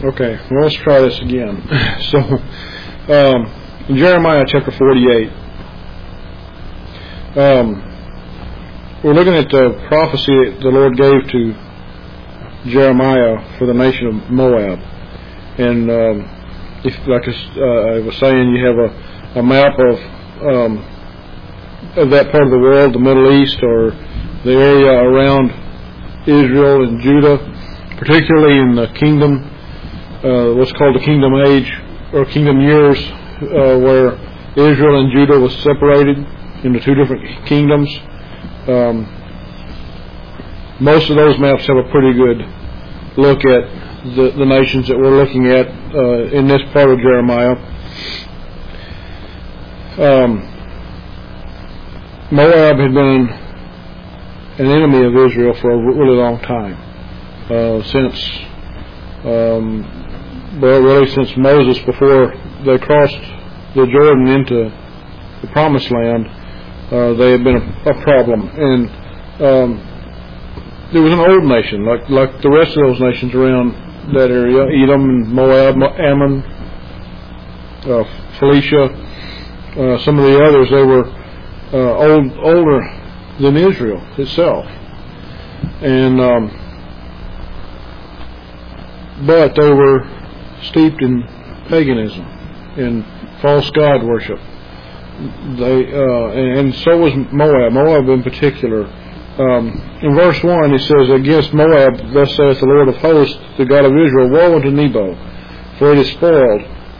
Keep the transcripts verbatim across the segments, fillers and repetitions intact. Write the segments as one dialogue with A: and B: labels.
A: Okay, well, let's try this again. So, um, in Jeremiah chapter forty-eight, um, we're looking at the prophecy that the Lord gave to Jeremiah for the nation of Moab. And um, if, like uh, I was saying, you have a, a map of um, of that part of the world, the Middle East, or the area around Israel and Judah, particularly in the kingdom, uh, what's called the kingdom age or kingdom years, uh, where Israel and Judah was separated into two different kingdoms. Um, most of those maps have a pretty good look at the, the nations that we're looking at uh, in this part of Jeremiah. Um, Moab had been an enemy of Israel for a really long time, uh, since, um, well, really since Moses, before they crossed the Jordan into the Promised Land. Uh, they had been a, a problem, and um, there was an old nation, like like the rest of those nations around that area: Edom and Moab, Ammon, uh, Philistia, uh, some of the others. They were uh, old, older than Israel itself, and um, but they were steeped in paganism, in false god worship. They uh, and so was Moab. Moab in particular. Um, in verse one, it says, "Against Moab, thus saith the Lord of hosts, the God of Israel: Woe unto Nebo, for it is spoiled.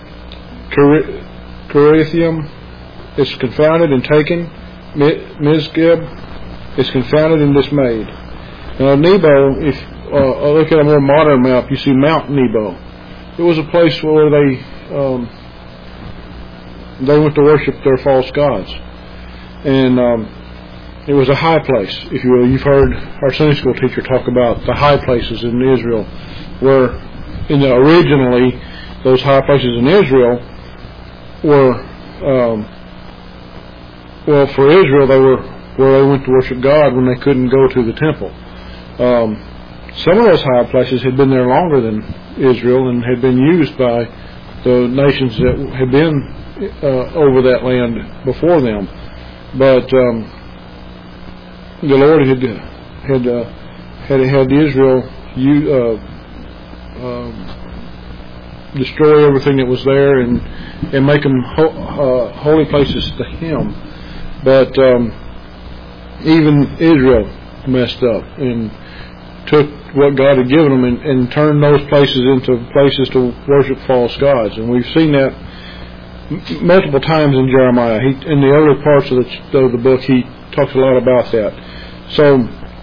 A: Kerithaim is confounded and taken. Mizgib is confounded and dismayed." Now, Nebo, if uh, look at a more modern map, you see Mount Nebo. It was a place where they um, they went to worship their false gods, and um, it was a high place, if you will. You've heard our Sunday school teacher talk about the high places in Israel, where in the, originally those high places in Israel were, um, well, for Israel, they were where they went to worship God when they couldn't go to the temple. Um, some of those high places had been there longer than Israel and had been used by the nations that had been uh, over that land before them. But um, the Lord had had uh, had had Israel you, uh, uh, destroy everything that was there and and make them ho- uh, holy places to Him. But um, even Israel messed up and took what God had given them and, and turned those places into places to worship false gods. And we've seen that m- multiple times in Jeremiah. He, in the early parts of the, of the book, he talks a lot about that. So,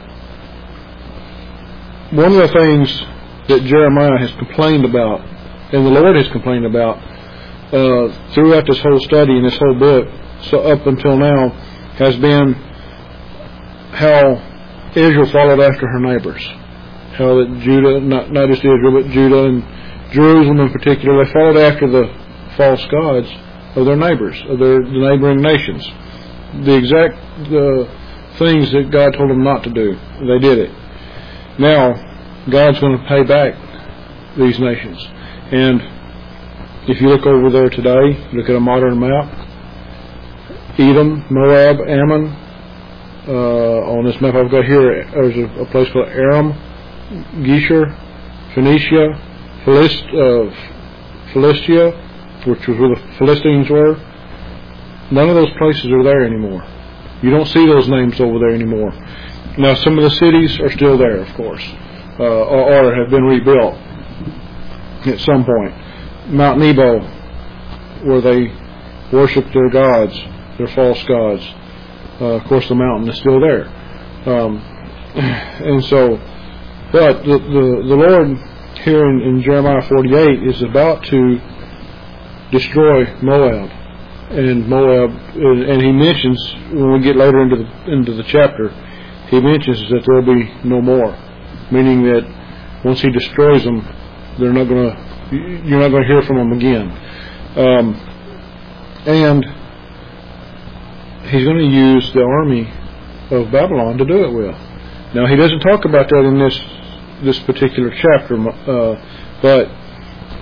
A: one of the things that Jeremiah has complained about, and the Lord has complained about, uh, throughout this whole study and this whole book, so up until now, has been how Israel followed after her neighbors. How that Judah, not, not just Israel, but Judah and Jerusalem in particular, they followed after the false gods of their neighbors, of their the neighboring nations. The exact uh, things that God told them not to do, they did it. Now, God's going to pay back these nations. And if you look over there today, look at a modern map, Edom, Moab, Ammon. Uh, on this map I've got here, there's a, a place called Aram, Geshur, Phoenicia, Philist, uh, Philistia, which was where the Philistines were. None of those places are there anymore. You don't see those names over there anymore. Now, some of the cities are still there, of course, uh, or, or have been rebuilt at some point. Mount Nebo, where they worshiped their gods, their false gods. Uh, of course, the mountain is still there. Um, and so, but the, the, the Lord here in, in Jeremiah forty-eight is about to destroy Moab. And Moab, and he mentions, when we get later into the, into the chapter, he mentions that there will be no more. Meaning that once he destroys them, they're not going to, you're not going to hear from them again. Um, and he's going to use the army of Babylon to do it with. Now, he doesn't talk about that in this this particular chapter, uh, but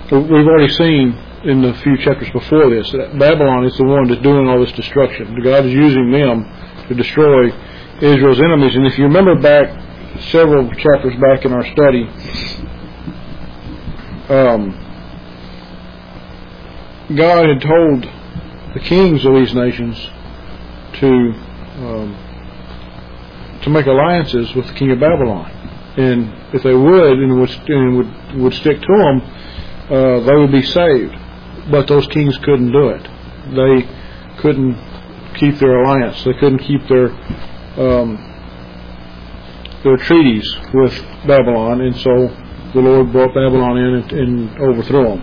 A: we've already seen in the few chapters before this that Babylon is the one that's doing all this destruction. God is using them to destroy Israel's enemies. And if you remember back several chapters back in our study, um, God had told the kings of these nations to um, to make alliances with the king of Babylon, and if they would and would and would, would stick to them, uh, they would be saved. But those kings couldn't do it. They couldn't keep their alliance. They couldn't keep their um, their treaties with Babylon, and so the Lord brought Babylon in and, and overthrew them.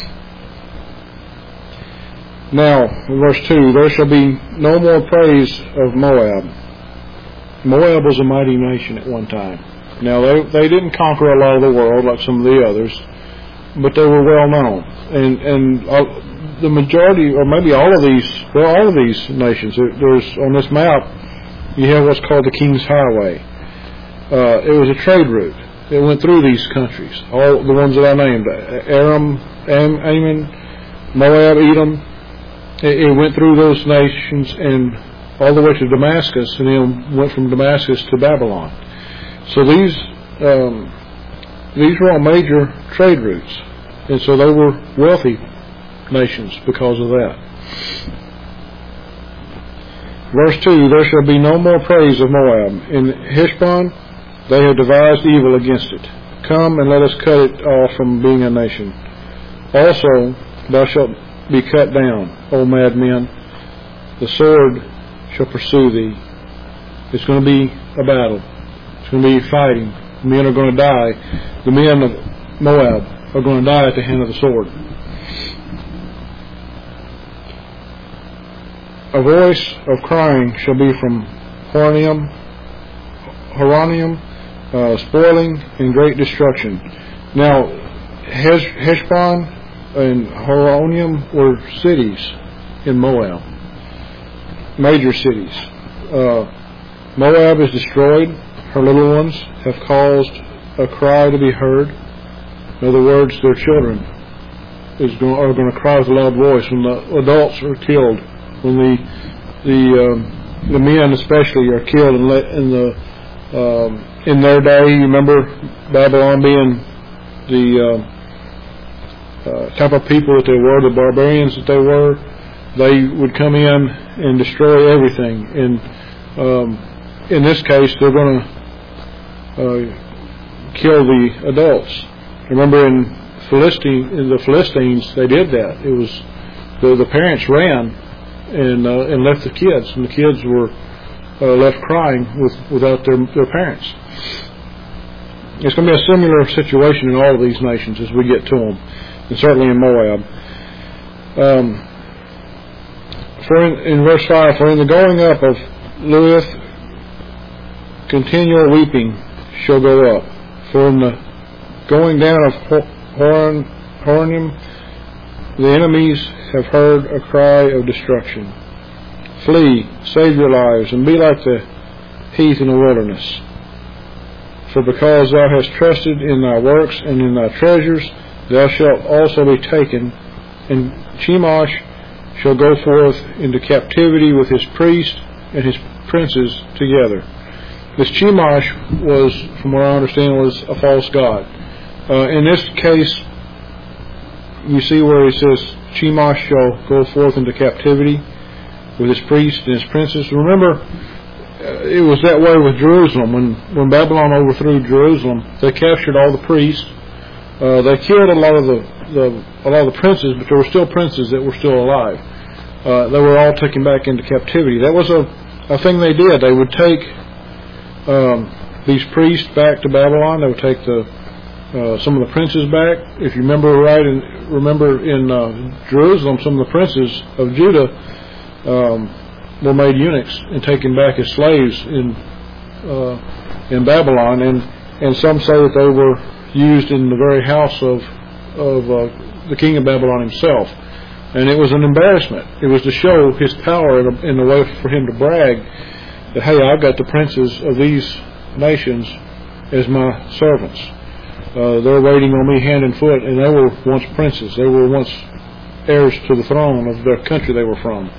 A: Now, in verse two, there shall be no more praise of Moab. Moab was a mighty nation at one time. Now, they they didn't conquer a lot of the world like some of the others, but they were well known. And and uh, the majority, or maybe all of these, well, all of these nations, there, there's on this map, you have what's called the King's Highway. Uh, it was a trade route. It went through these countries, all the ones that I named: Aram, Am, Ammon, Moab, Edom. It, it went through those nations and all the way to Damascus, and then went from Damascus to Babylon. So these um, these were all major trade routes, and so they were wealthy nations because of that. Verse two, there shall be no more praise of Moab. In Heshbon they have devised evil against it. Come and let us cut it off from being a nation. Also thou shalt be cut down, O madmen. The sword shall pursue thee. It's going to be a battle. It's going to be fighting. Men are going to die. The men of Moab are going to die at the hand of the sword. A voice of crying shall be from Horonim, Horonim, uh, spoiling and great destruction. Now, Hesh- Heshbon and Horonim were cities in Moab, major cities. Uh, Moab is destroyed. Her little ones have caused a cry to be heard. In other words, their children is going, are going to cry with a loud voice when the adults are killed. When the the um, the men especially are killed in, le- in the um, in their day, you remember Babylon being the uh, uh, type of people that they were, the barbarians that they were. They would come in and destroy everything. And um, in this case, they're going to uh, kill the adults. Remember in Philistine, in the Philistines, they did that. It was the the parents ran. And, uh, and left the kids, and the kids were uh, left crying with, without their, their parents. It's going to be a similar situation in all of these nations as we get to them, and certainly in Moab. Um, for in, in verse five, for in the going up of Luith, continual weeping shall go up. For in the going down of Horon, Horonim, the enemies have heard a cry of destruction. Flee, save your lives, and be like the heath in the wilderness. For because thou hast trusted in thy works and in thy treasures, thou shalt also be taken, and Chemosh shall go forth into captivity with his priests and his princes together. This Chemosh was, from what I understand, was a false god. Uh, in this case, you see where he says, Chemosh shall go forth into captivity with his priests and his princes. Remember, uh, it was that way with Jerusalem. When when Babylon overthrew Jerusalem, they captured all the priests. Uh, they killed a lot of the, the a lot of the princes, but there were still princes that were still alive. Uh, they were all taken back into captivity. That was a, a thing they did. They would take um, these priests back to Babylon. They would take the Uh, some of the princes back. If you remember right, and remember in uh, Jerusalem, some of the princes of Judah um, were made eunuchs and taken back as slaves in uh, in Babylon, and and some say that they were used in the very house of of uh, the king of Babylon himself. And it was an embarrassment. It was to show his power in a, in a way for him to brag that, hey, I've got the princes of these nations as my servants. Uh, they're waiting on me hand and foot, and they were once princes. They were once heirs to the throne of their country they were from.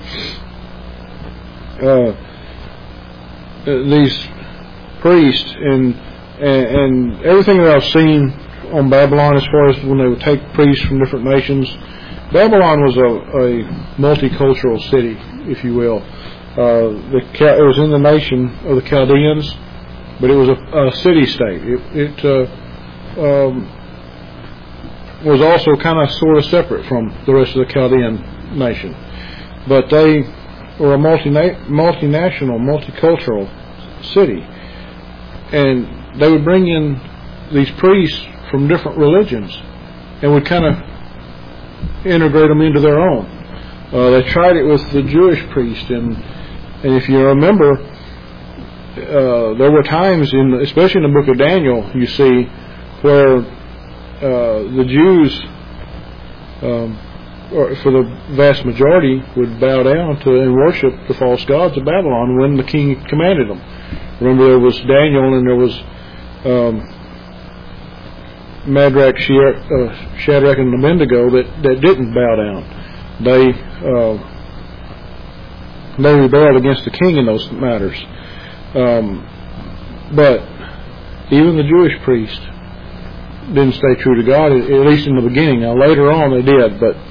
A: Uh, these priests and, and and everything that I've seen on Babylon, as far as when they would take priests from different nations, Babylon was a, a multicultural city, if you will. Uh, the, it was in the nation of the Chaldeans, but it was a, a city-state. It, it uh, um, was also kind of sort of separate from the rest of the Chaldean nation. But they were a multina- multinational, multicultural city. And they would bring in these priests from different religions and would kind of integrate them into their own. Uh, they tried it with the Jewish priest, and and if you remember, uh, there were times, in, especially in the book of Daniel, you see where uh, the Jews, um, or for the vast majority, would bow down to and worship the false gods of Babylon when the king commanded them. Remember, there was Daniel, and there was um, Shadrach, uh, Shadrach, and Abednego that, that didn't bow down. They uh, they rebelled against the king in those matters. Um, but even the Jewish priest didn't stay true to God, at least in the beginning. Now later on they did, but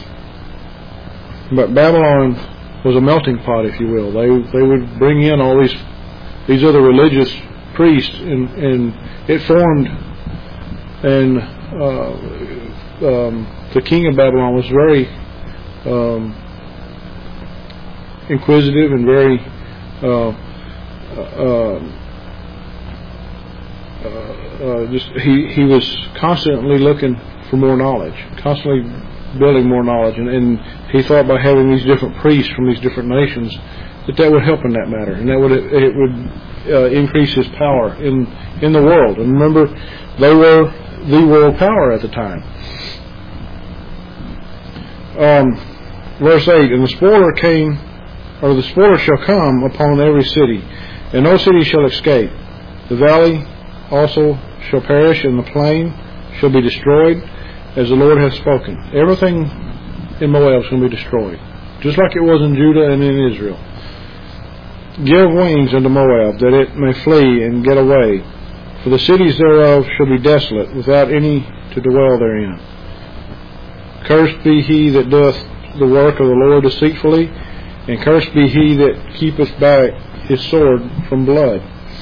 A: but Babylon was a melting pot, if you will. They they would bring in all these these other religious priests, and, and it formed. And uh, um, the king of Babylon was very um, inquisitive and very uh, uh, uh, just he he was constantly looking for more knowledge, constantly building more knowledge, and, and he thought by having these different priests from these different nations that that would help in that matter, and that would it would uh, increase his power in in the world. And remember, they were the world power at the time. Um, verse eight, and the spoiler came, or the spoiler shall come upon every city, and no city shall escape. The valley also shall perish, and the plain shall be destroyed, as the Lord hath spoken. Everything in Moab is going to be destroyed, just like it was in Judah and in Israel. Give wings unto Moab, that it may flee and get away. For the cities thereof shall be desolate, without any to dwell therein. Cursed be he that doth the work of the Lord deceitfully, and cursed be he that keepeth back his sword from blood.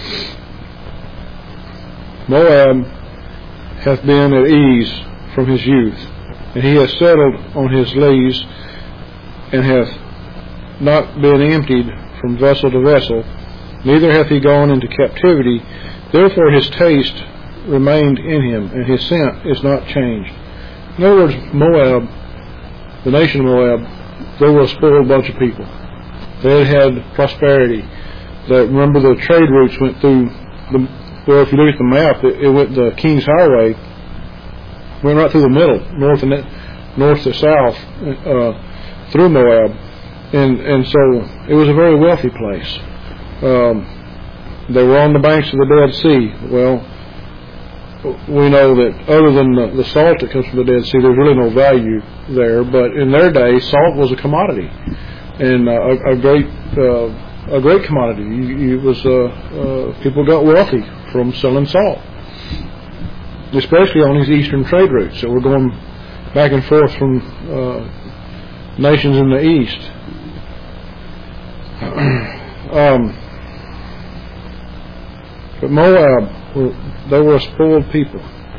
A: Moab hath been at ease from his youth, and he hath settled on his lees, and hath not been emptied from vessel to vessel, neither hath he gone into captivity. Therefore his taste remained in him, and his scent is not changed. In other words, Moab, the nation of Moab, they were a spoiled bunch of people. They had had prosperity. That, remember, the trade routes went through, the, well, if you look at the map, it, it went, the King's Highway went right through the middle, north and north to south, uh, through Moab. And, and so it was a very wealthy place. Um, They were on the banks of the Dead Sea. Well, we know that other than the, the salt that comes from the Dead Sea, there's really no value there. But in their day, salt was a commodity, and uh, a, a great uh, a great commodity. It was uh, uh, people got wealthy from selling salt, especially on these eastern trade routes that were going back and forth from uh, nations in the east. um, But Moab, they were a spoiled people.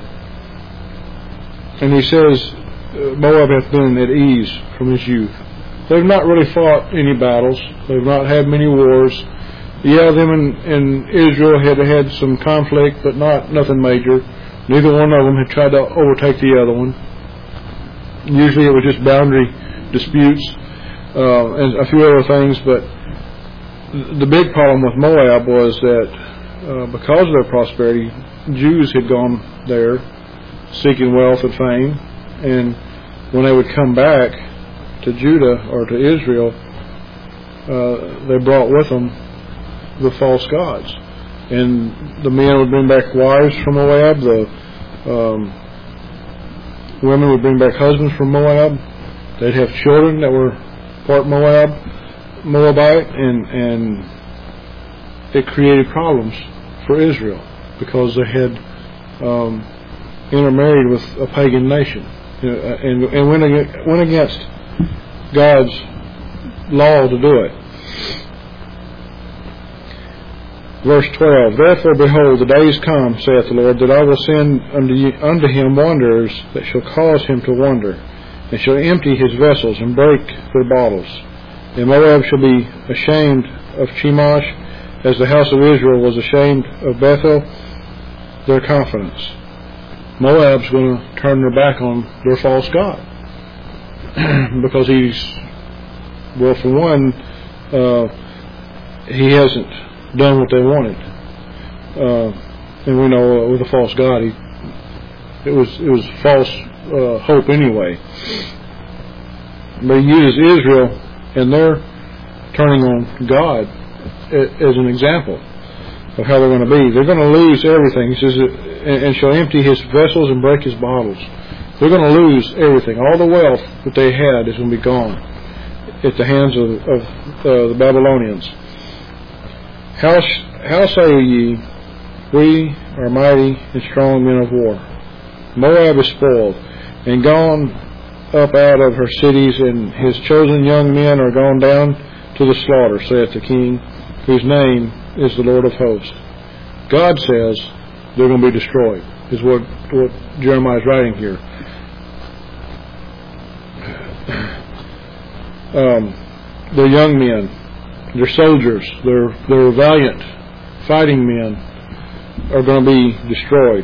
A: And he says, Moab hath been at ease from his youth. They've not really fought any battles. They've not had many wars. Yeah, them and, and Israel had had some conflict, but not nothing major. Neither one of them had tried to overtake the other one. Usually it was just boundary disputes uh, and a few other things, but the big problem with Moab was that Uh, because of their prosperity, Jews had gone there seeking wealth and fame, and when they would come back to Judah or to Israel, uh, they brought with them the false gods. And the men would bring back wives from Moab, the Um, women would bring back husbands from Moab. They'd have children that were part Moab, Moabite, and and it created problems for Israel because they had um, intermarried with a pagan nation, you know, and and went against, went against God's law to do it. Verse twelve, therefore, behold, the days come, saith the Lord, that I will send unto, you, unto him wanderers that shall cause him to wander, and shall empty his vessels and break their bottles. And Moab shall be ashamed of Chemosh, as the house of Israel was ashamed of Bethel, their confidence. Moab's going to turn their back on their false god. Because he's, well, for one, uh, he hasn't done what they wanted, uh, and we know uh, with a false god, he, it was it was false uh, hope anyway. But he uses Israel and their turning on God as an example of how they're going to be. They're going to lose everything. He says, and, and shall empty his vessels and break his bottles. They're going to lose everything. All the wealth that they had is going to be gone at the hands of, of uh, the Babylonians. How, how say ye, we are mighty and strong men of war? Moab is spoiled, and gone up out of her cities, and his chosen young men are gone down to the slaughter, saith the King, whose name is the Lord of hosts. God says they're going to be destroyed, is what, what Jeremiah is writing here. Um, they're young men. Their soldiers, their their valiant fighting men are going to be destroyed.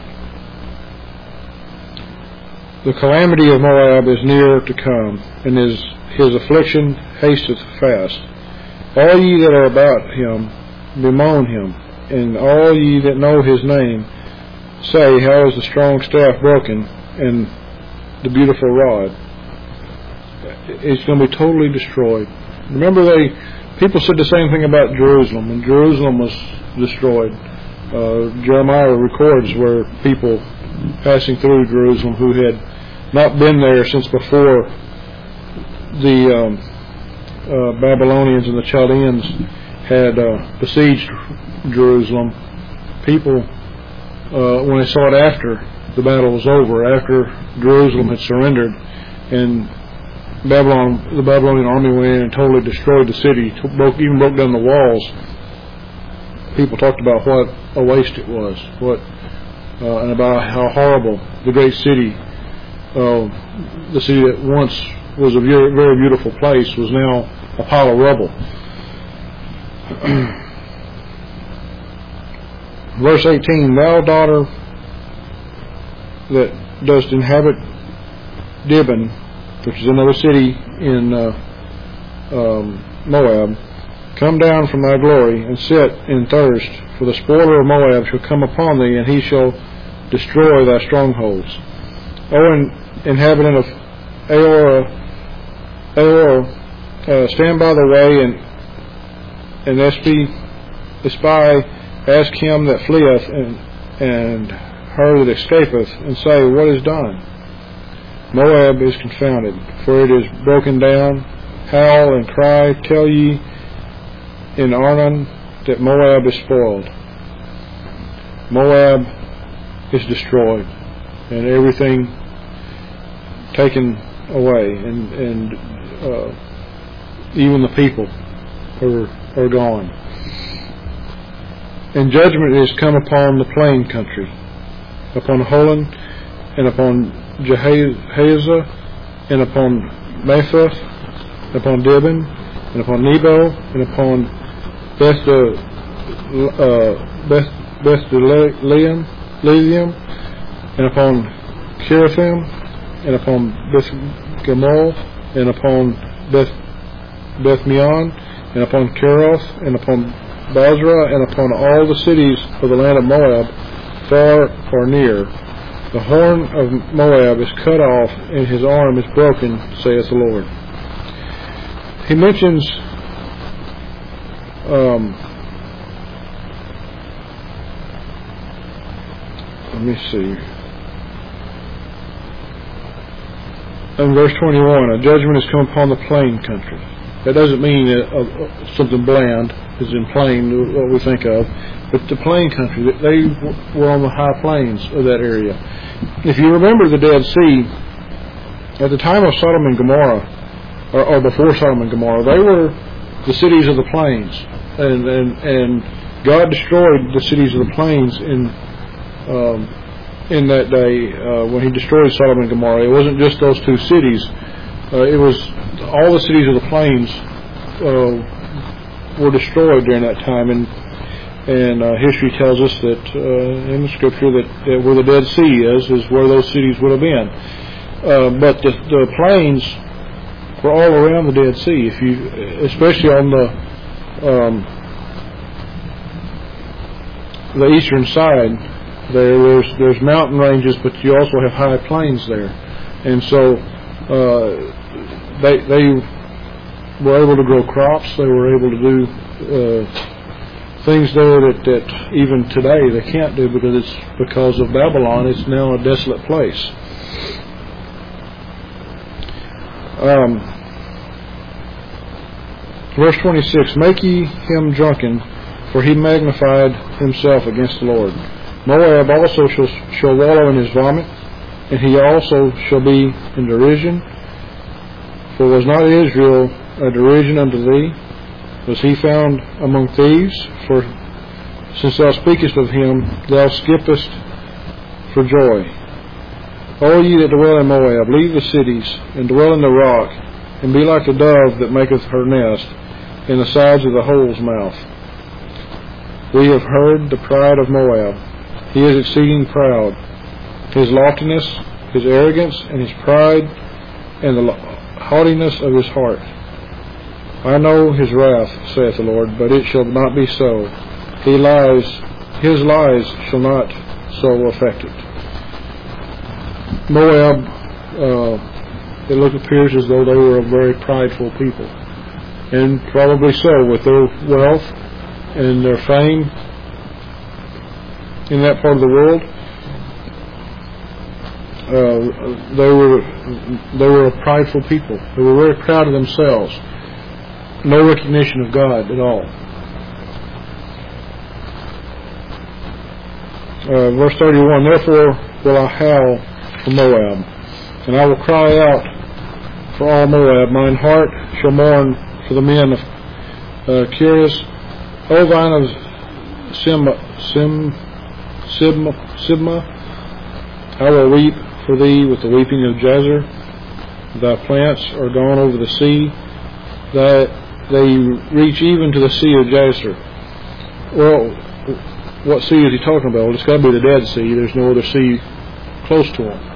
A: The calamity of Moab is near to come, and his his affliction hasteth fast. All ye that are about him bemoan him, and all ye that know his name say, how is the strong staff broken, and the beautiful rod? It's going to be totally destroyed. Remember, they people said the same thing about Jerusalem, and Jerusalem was destroyed. Uh, Jeremiah records where people passing through Jerusalem who had not been there since before the um, uh, Babylonians and the Chaldeans had uh, besieged Jerusalem. People, uh, when they saw it after the battle was over, after Jerusalem had surrendered, and Babylon, the Babylonian army went in and totally destroyed the city, broke, even broke down the walls. People talked about what a waste it was, what, uh, and about how horrible the great city, uh, the city that once was a very, very beautiful place, was now a pile of rubble. Verse eighteen, thou daughter that dost inhabit Dibon, which is another city in uh, um, Moab, come down from thy glory and sit in thirst, for the spoiler of Moab shall come upon thee, and he shall destroy thy strongholds. O in, inhabitant of Aor, Aor uh, stand by the way, and and espy, espy, ask him that fleeth, and and her that escapeth, and say, what is done? Moab is confounded, for it is broken down. Howl and cry, tell ye in Arnon that Moab is spoiled. Moab is destroyed, and everything taken away, and and uh, even the people are are gone. And judgment is come upon the plain country, upon Holon, and upon Jehaza, and upon Mephath, and upon Dibon, and upon Nebo, and upon Beth uh, Beth Bethlehem, and upon Kirathim, and upon Beth Gamol, and upon Beth Bethmeon, and upon Keroth, and upon Basra, and upon all the cities of the land of Moab, far or near. The horn of Moab is cut off, and his arm is broken, saith the Lord. He mentions um, let me see. in verse twenty-one, a judgment has come upon the plain country. That doesn't mean uh, uh, something bland, as in plain, what we think of, but the plain country. They were on the high plains of that area. If you remember the Dead Sea, at the time of Sodom and Gomorrah, or, or before Sodom and Gomorrah, they were the cities of the plains, and and, and God destroyed the cities of the plains in um, in that day uh, when He destroyed Sodom and Gomorrah. It wasn't just those two cities; uh, it was all the cities of the plains uh, were destroyed during that time. And and uh, history tells us that uh, in the Scripture that, that where the Dead Sea is is where those cities would have been. Uh, but the, the plains were all around the Dead Sea. If you, especially on the um, the eastern side, there there's there's mountain ranges, but you also have high plains there, and so uh, they they were able to grow crops. They were able to do uh, things there that, that even today they can't do because it's because of Babylon. It's now a desolate place. Um, verse twenty-six, make ye him drunken, for he magnified himself against the Lord. Moab also shall, shall wallow in his vomit, and he also shall be in derision. For was not Israel a derision unto thee? Was he found among thieves? For since thou speakest of him, thou skippest for joy. O ye that dwell in Moab, leave the cities, and dwell in the rock, and be like the dove that maketh her nest in the sides of the hole's mouth. We have heard the pride of Moab. He is exceeding proud. His loftiness, his arrogance, and his pride, and the haughtiness of his heart. I know his wrath, saith the Lord, but it shall not be so. He lies, his lies shall not so affect it. Moab, uh, it look, appears as though they were a very prideful people, and probably so, with their wealth and their fame in that part of the world. Uh, they were they were a prideful people. They were very proud of themselves. No recognition of God at all. Uh, verse thirty-one, therefore will I howl for Moab, and I will cry out for all Moab. Mine heart shall mourn for the men of uh, Kirith. O vine of Sibma, Sim, Sibma, Sibma, I will weep for thee with the weeping of Jazer. Thy plants are gone over the sea, that they reach even to the sea of Jazer. Well, what sea is he talking about? Well, it's got to be the Dead Sea. There's no other sea close to him.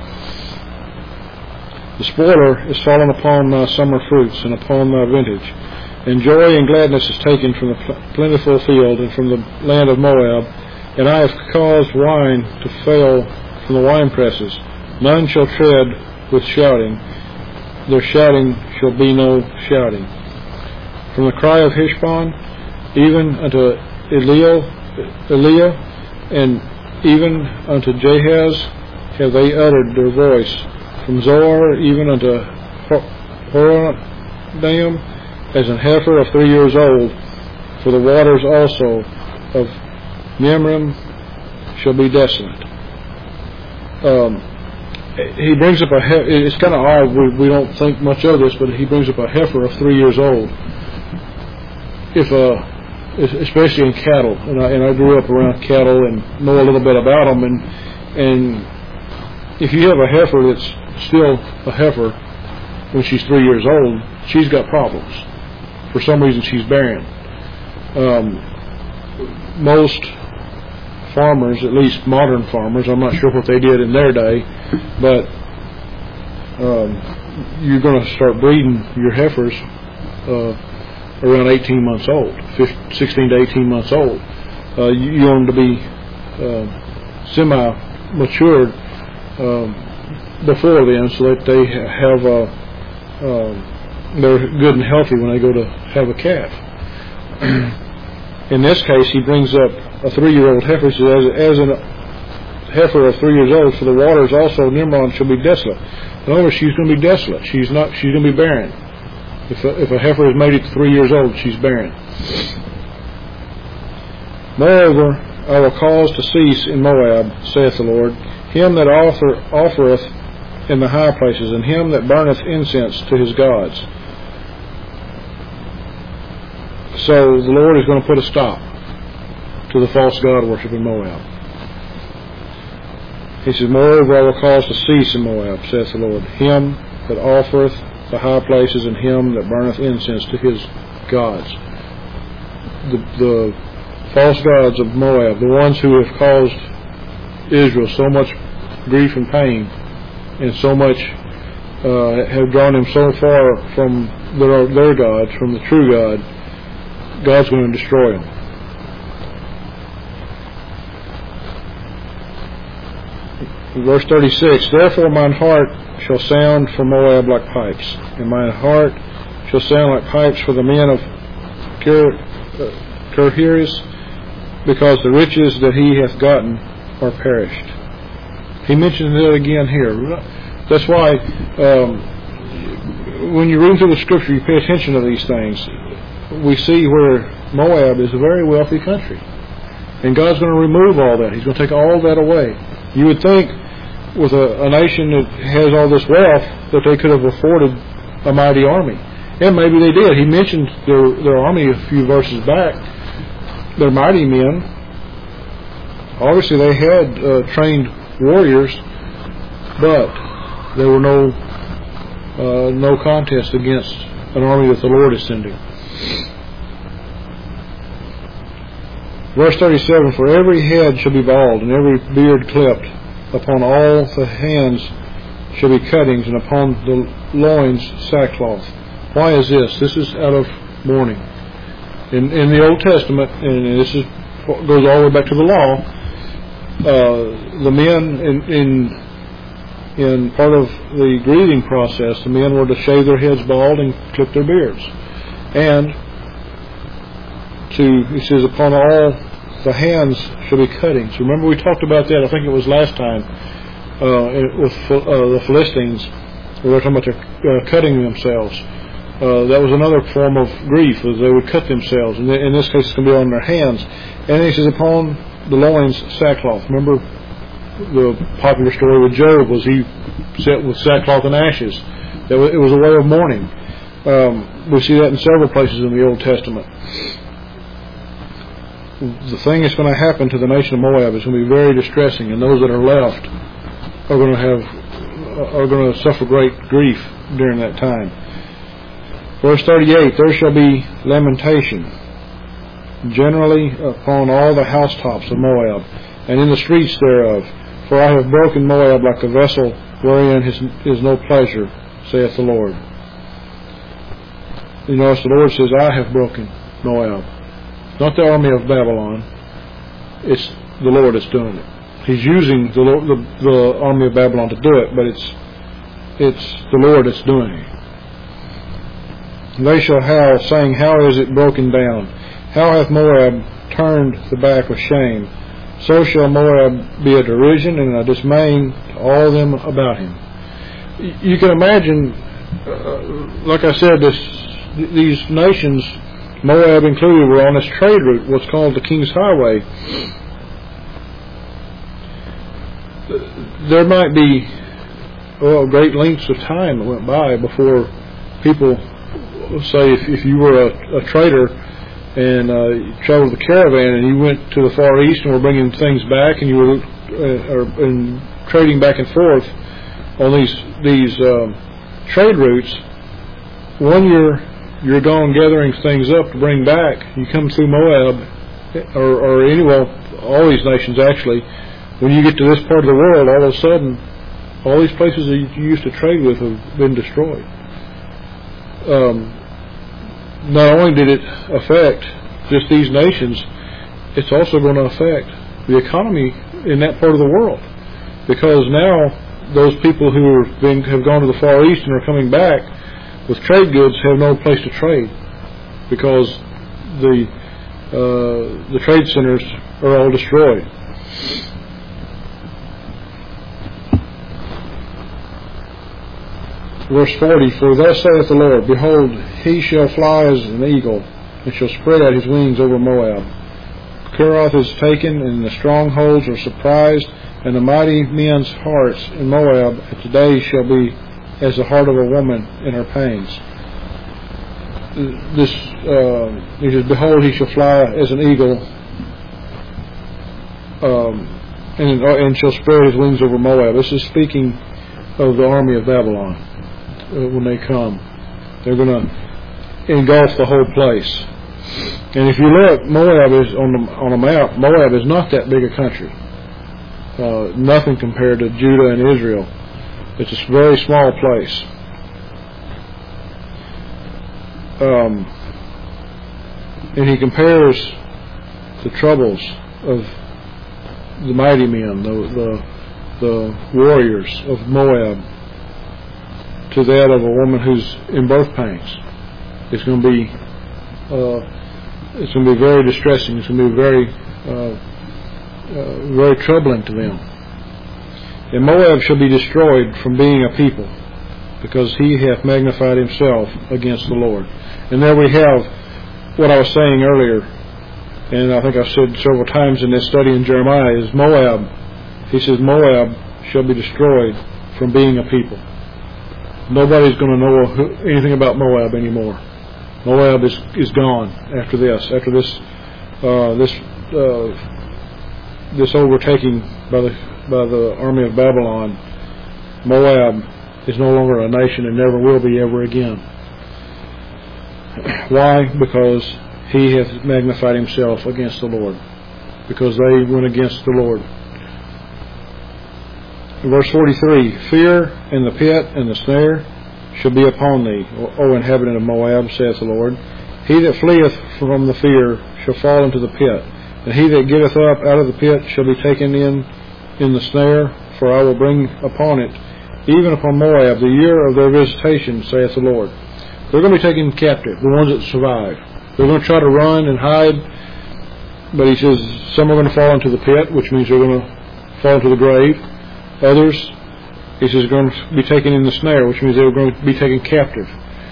A: The spoiler is fallen upon thy summer fruits and upon thy vintage, and joy and gladness is taken from the pl- plentiful field and from the land of Moab, and I have caused wine to fail from the wine presses. None shall tread with shouting, their shouting shall be no shouting. From the cry of Heshbon, even unto Eliel, Eliah, and even unto Jahaz have they uttered their voice. From Zoar even unto Horonaim, as an heifer of three years old, for the waters also of Memrim shall be desolate. Um, he brings up a he- it's kind of odd, we, we don't think much of this, but he brings up a heifer of three years old. If uh, especially in cattle, and I, and I grew up around cattle and know a little bit about them, and and if you have a heifer that's still a heifer when she's three years old, she's got problems. For some reason, she's barren. Um, most farmers, at least modern farmers, I'm not sure what they did in their day, but um, you're going to start breeding your heifers uh, around eighteen months old, sixteen to eighteen months old. Uh, you, you want them to be uh, semi-matured um, before then, so that they have a, uh, they're good and healthy when they go to have a calf. In this case, he brings up a three-year-old heifer. He says, as, as in, heifer of three years old, for the waters also of Nimron shall be desolate. In other words, she's going to be desolate. She's not. She's going to be barren. If a, if a heifer is made at three years old, she's barren. Moreover, I will cause to cease in Moab, saith the Lord, him that offer, offereth in the high places, and him that burneth incense to his gods. So the Lord is going to put a stop to the false god worship in Moab. He says, moreover, I will cause to cease in Moab, saith the Lord, him that offereth the high places, and him that burneth incense to his gods. The, the false gods of Moab, the ones who have caused Israel so much grief and pain, and so much uh, have drawn them so far from their, their gods, from the true God, God's going to destroy them. Verse thirty-six, therefore mine heart shall sound for Moab like pipes, and mine heart shall sound like pipes for the men of Kirheres, because the riches that he hath gotten are perished. He mentions that again here. That's why um, when you read through the scripture, you pay attention to these things. We see where Moab is a very wealthy country, and God's going to remove all that. He's going to take all that away. You would think with a, a nation that has all this wealth that they could have afforded a mighty army, and maybe they did. He mentioned their, their army a few verses back. They're mighty men. Obviously they had uh, trained warriors, but there were no uh, no contest against an army that the Lord is sending. Verse thirty-seven, for every head shall be bald, and every beard clipped. Upon all the hands shall be cuttings, and upon the loins sackcloth. Why is this? This is out of mourning. In, in the Old Testament, and this is goes all the way back to the law, uh, the men in, in in part of the grieving process, the men were to shave their heads bald and clip their beards. And to, he says, upon all the hands shall be cuttings. Remember we talked about that, I think it was last time, uh, with uh, the Philistines, where they were talking about their uh, cutting themselves. Uh, that was another form of grief, as they would cut themselves. And in this case, it's going to be on their hands. And he says, upon the loins, sackcloth. Remember the popular story with Job, was he sat with sackcloth and ashes. That was, it was a way of mourning. Um, we see that in several places in the Old Testament. The thing that's going to happen to the nation of Moab is going to be very distressing, and those that are left are going to have are going to suffer great grief during that time. Verse thirty-eight, there shall be lamentation generally upon all the housetops of Moab, and in the streets thereof. For I have broken Moab like a vessel wherein is, is no pleasure, saith the Lord. You notice the Lord says, I have broken Moab. It's not the army of Babylon. It's the Lord that's doing it. He's using the, the, the army of Babylon to do it, but it's it's the Lord that's doing it. They shall howl, saying, how is it broken down? How hath Moab turned the back with shame? So shall Moab be a derision and a dismaying to all them about him. You can imagine, uh, like I said, this, these nations, Moab included, were on this trade route, what's called the King's Highway. There might be well, great lengths of time that went by before people say if, if you were a, a trader and uh, you traveled with a caravan and you went to the Far East and were bringing things back and you were uh, or, and trading back and forth on these these um, trade routes, when you're you're gone gathering things up to bring back, you come through Moab or, or any well all these nations actually. When you get to this part of the world, all of a sudden, all these places that you used to trade with have been destroyed. Um, not only did it affect just these nations, it's also going to affect the economy in that part of the world, because now those people who have been have gone to the Far East and are coming back with trade goods have no place to trade, because the uh, the trade centers are all destroyed. Verse forty, for thus saith the Lord, behold, he shall fly as an eagle, and shall spread out his wings over Moab. Keroth is taken, and the strongholds are surprised, and the mighty men's hearts in Moab at today shall be as the heart of a woman in her pains. This, uh, he says, behold, he shall fly as an eagle, um, and, and shall spread his wings over Moab. This is speaking of the army of Babylon. Uh, when they come, they're going to engulf the whole place. And if you look, Moab is on the, on a map. Moab is not that big a country. Uh, nothing compared to Judah and Israel. It's a very small place. Um, and he compares the troubles of the mighty men, the, the the warriors of Moab, to that of a woman who's in birth pains. It's going to be uh, it's going to be very distressing. It's going to be very uh, uh, very troubling to them. And Moab shall be destroyed from being a people, because he hath magnified himself against the Lord. And there we have what I was saying earlier, and I think I've said several times in this study in Jeremiah, is Moab. He says Moab shall be destroyed from being a people. Nobody's going to know who, anything about Moab anymore. Moab is is gone after this. After this uh, this uh, this overtaking by the by the army of Babylon, Moab is no longer a nation and never will be ever again. Why? Because he hath magnified himself against the Lord. Because they went against the Lord. Verse forty-three, fear and the pit and the snare shall be upon thee, O inhabitant of Moab, saith the Lord. He that fleeth from the fear shall fall into the pit, and he that getteth up out of the pit shall be taken in in the snare, for I will bring upon it, even upon Moab, the year of their visitation, saith the Lord. They're going to be taken captive, the ones that survive. They're going to try to run and hide, but he says some are going to fall into the pit, which means they're going to fall into the grave. Others, he says, are going to be taken in the snare, which means they were going to be taken captive.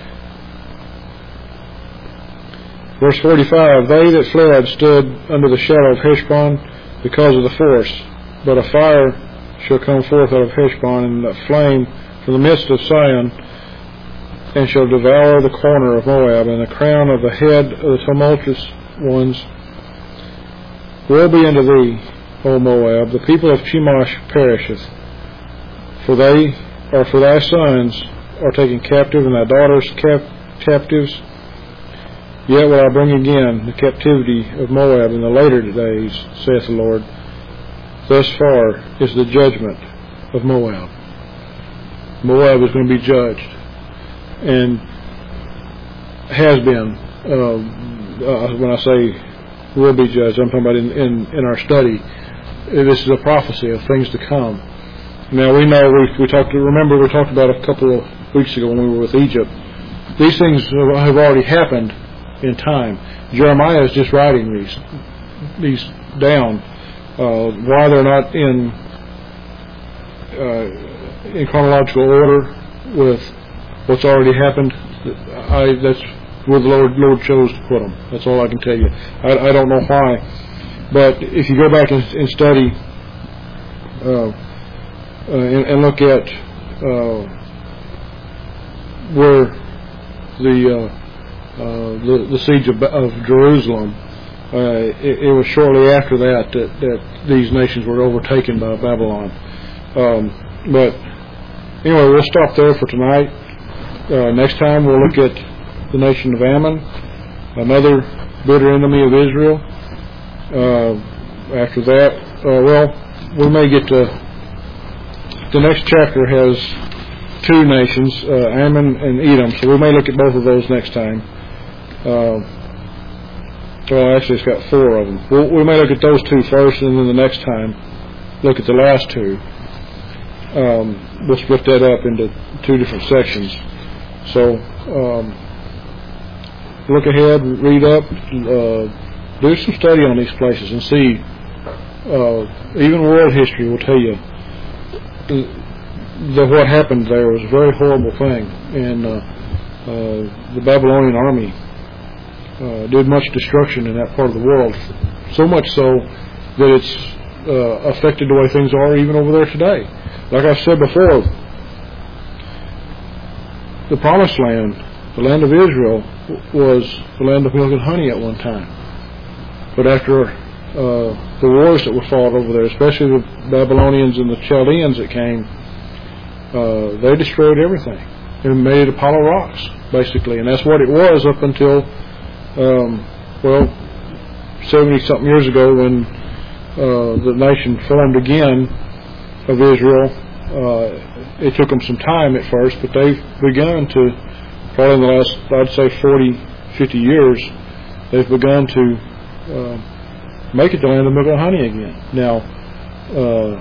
A: Verse forty-five, they that fled stood under the shadow of Heshbon because of the force, but a fire shall come forth out of Heshbon, and a flame from the midst of Sion, and shall devour the corner of Moab, and the crown of the head of the tumultuous ones. Woe be unto thee, O Moab, the people of Chemosh perisheth. For they or for thy sons are taken captive, and thy daughters cap- captives. Yet will I bring again the captivity of Moab in the later days, saith the Lord. Thus far is the judgment of Moab. Moab is going to be judged, and has been. Uh, uh, when I say will be judged, I'm talking about in, in, in our study. This is a prophecy of things to come. Now we know we we talked. Remember we talked about a couple of weeks ago when we were with Egypt. These things have already happened in time. Jeremiah is just writing these these down. Uh, why they're not in uh, in chronological order with what's already happened, I that's where the Lord Lord chose to put them. That's all I can tell you. I, I don't know why, but if you go back and, and study. Uh, Uh, and, and look at uh, where the, uh, uh, the the siege of, of Jerusalem. Uh, it, it was shortly after that, that that these nations were overtaken by Babylon. Um, but anyway, we'll stop there for tonight. Uh, next time we'll look at the nation of Ammon, another bitter enemy of Israel. Uh, after that, uh, well, we may get to. The next chapter has two nations, uh, Ammon and Edom, so we may look at both of those next time. Uh, well, actually, it's got four of them. We'll, we may look at those two first, and then the next time look at the last two. Um, we'll split that up into two different sections. So um, look ahead, read up, uh, do some study on these places, and see. Uh, even world history will tell you that what happened there was a very horrible thing, and uh, uh, the Babylonian army uh, did much destruction in that part of the world, so much so that it's uh, affected the way things are even over there today. Like I said before, the Promised Land, the land of Israel, was the land of milk and honey at one time. But after uh, the wars that were fought over there, especially the Babylonians and the Chaldeans that came, uh, they destroyed everything and made it a pile of rocks, basically. And that's what it was up until, um, well, seventy-something years ago when uh, the nation formed again of Israel. Uh, it took them some time at first, but they've begun to, probably in the last, I'd say forty, fifty years, they've begun to uh, make it the land of milk and honey again. Now, uh,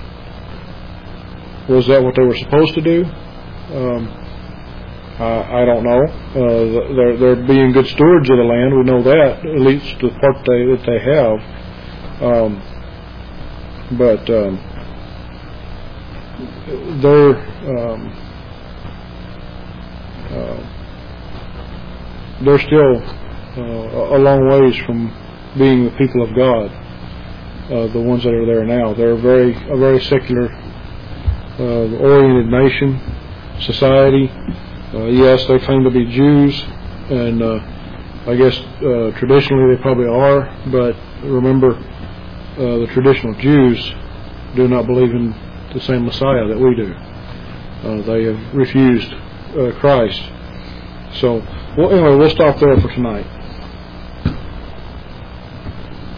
A: was that what they were supposed to do? Um, I, I don't know. Uh, they're, they're being good stewards of the land. We know that, at least the part they, that they have. Um, but um, they're um, uh, they're still uh, a long ways from being the people of God. Uh, the ones that are there now, they're a very a very secular uh, oriented nation, society. Uh, yes, they claim to be Jews, and uh, I guess uh, traditionally they probably are. But remember, uh, the traditional Jews do not believe in the same Messiah that we do. Uh, they have refused uh, Christ. So, well, anyway, we'll stop there for tonight.